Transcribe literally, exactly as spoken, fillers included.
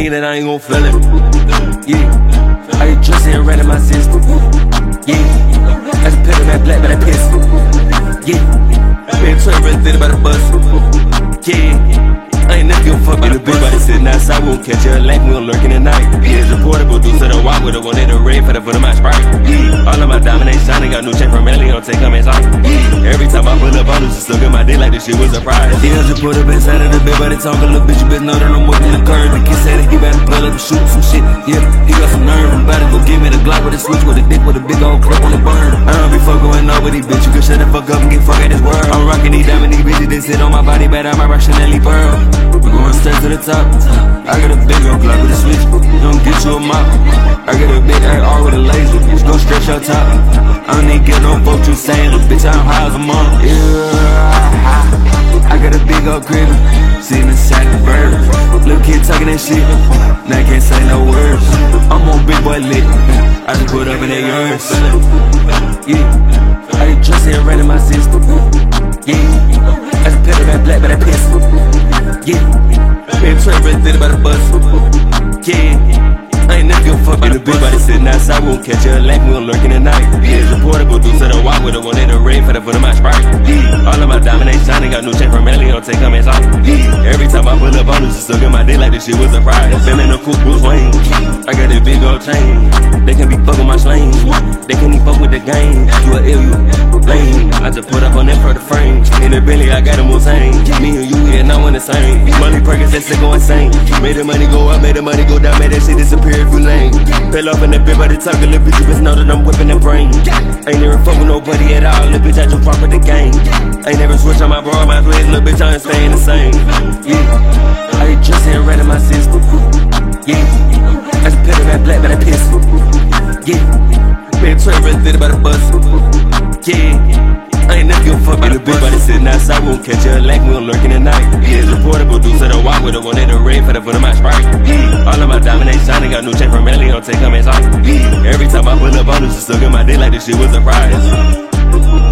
thinking that I ain't gon' feel it. Yeah, I get trusted and ran in my system. Yeah, I just put in that black, but I piss. Yeah, been trying to about the bus. Yeah. I ain't never give a fuck about the bitch, but sitting outside, we won't catch her like we gon' lurking at night. Yeah, it's a portable dude, so the walk with her, one in the red for the foot of my sprite. Yeah, all of my diamond ain't shining, got new chain from Melly, don't take them inside. Yeah, every time I pull up on her, just look at my dick like this shit was a surprise. Yeah, just put up inside of the bed, but it's talk a little bitch, you better know that I'm working the curve. The kid said that he better pull up and shoot some shit. Yeah, he got some nerve, I'm about to go give me the Glock with a switch with a dick with a big old clip on the burn. I don't be fucking with nobody, bitch, you can shut the fuck up and get fuck at this world. I'm rocking these diamond, these bitches, they sit on my body, but I might rock Chanel Pearl. We going straight to the top. I got a big old Glock with a switch. Don't get you a mop. I got a big A R with a laser. Bitch, go stretch your top. I don't need get no fuck you saying. Bitch, I'm high as a mom. Yeah, I got a big old crib. Sitting inside the bird. Little kid talking that shit. Now I can't say no words. I'm on big boy lit. I just put up in their urns. Yeah, I get trusted and ran in my system. Yeah, I just put in that black, but I piss. Yeah, been trying to about the bus. Yeah, I ain't never give a fuck about the bitch, but sitting outside, we won't catch her like we gon' lurking at night. Yeah, it's a portable dude, so the walk with her, one in the red for the foot of my sprite. Yeah, all of my diamond ain't shining, got new chain from Melly, don't take them inside. Yeah, every time I pull up on her, just look at my dick like this shit was a surprise. Been in the coupe, Bruce Wayne. I got that big old chain. They can be fucking my slang. They can't even fuck with the game. You a ill, you lame. I just put up on that for the frame. In the Bentley, I got a Mustang. Me and you, yeah, now one the same. Money Perkins, that shit go insane. Made the money go up, made the money go down, made that shit disappear if you lame. Fell off in the bed by the talk, a little bitch, you best know that I'm whipping the brain. Ain't never fuck with nobody at all, little bitch, I just rock with the game. Ain't never switch on my bra, my place, little bitch, I ain't staying the same. Yeah, I get trusted and ran in my system. Yeah, I just put in that black, but I piss. Yeah, been trying to about the bus. Yeah, I ain't never give a fuck about the bitch, but sitting outside, we won't catch her like we gon' lurking at night. Yeah, it's a portable dude, so the walk with her, one in the red for the foot of my sprite. Yeah, all of my diamond ain't shining, got new chain from Melly, don't take them inside. Yeah, every time I pull up on her, just look at my dick like this shit was a surprise.